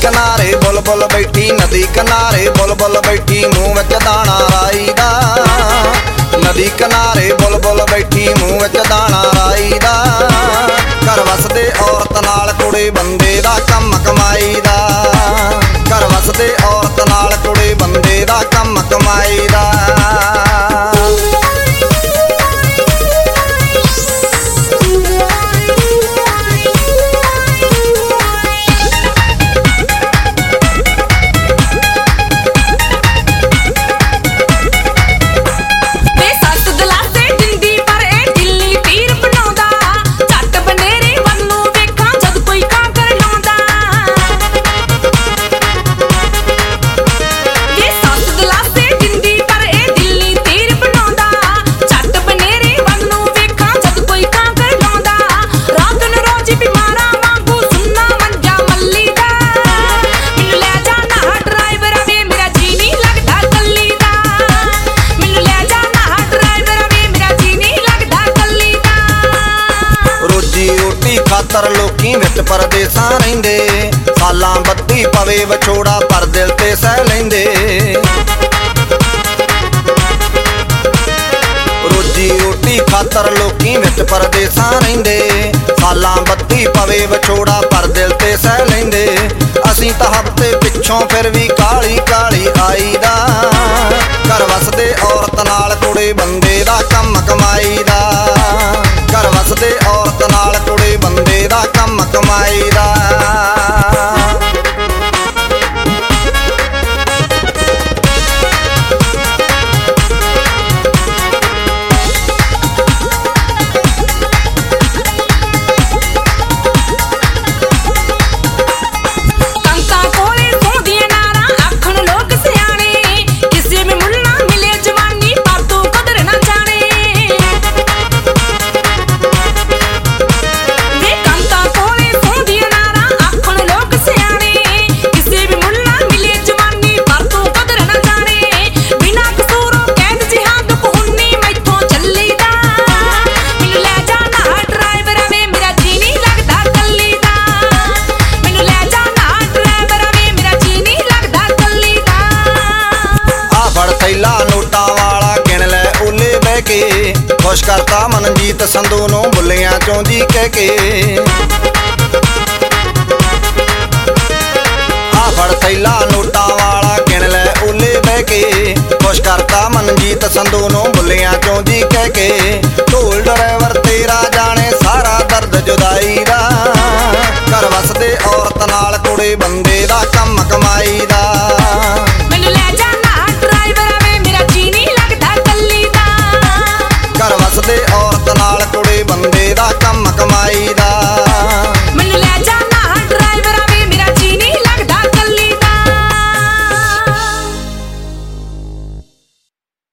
किनारे बुलबुल बैठी, नदी किनारे बुलबुल बैठी, मूँह विच दाना राई दा। नदी किनारे बुलबुल बैठी, मूँह विच दाना राई दा। घर वसदे औरत नाल कुड़े बंदे दा कम कमाई दा। घर वसदे औरत नाल कुड़े बंदे दा कम कमाई दा। खातर लोकी विच परदेसां रहिंदे, सालां बत्ती पवे विछोड़ा पर दिल ते सह लैंदे। रोजी रोटी खातर लोकी विच परदेसां रहिंदे, सालां बत्ती पवे विछोड़ा पर दिल ते सह लैंदे। असीं तां हफ्ते पिछों फिर भी काली काली आई दा। घर वसदे औरत नाल कुड़े बंदे दा कम कमाई दा। घर वसदे औरत नाल कुड़े बंदे दा कम कमाई दा। खुश करता मनजीत संधू नूं बुल्लियां चों जी कह के। आ फड़ थैला नोटा वाला गिण लै ओले बह के। खुश करता मनजीत संधू नूं बुल्लियां चों जी कह के। ढोल ड्राइवर तेरा जाने सारा दर्द जुदाई दा। घर वसदे औरत नाल कुड़े बंदे दा कम कमाई दा।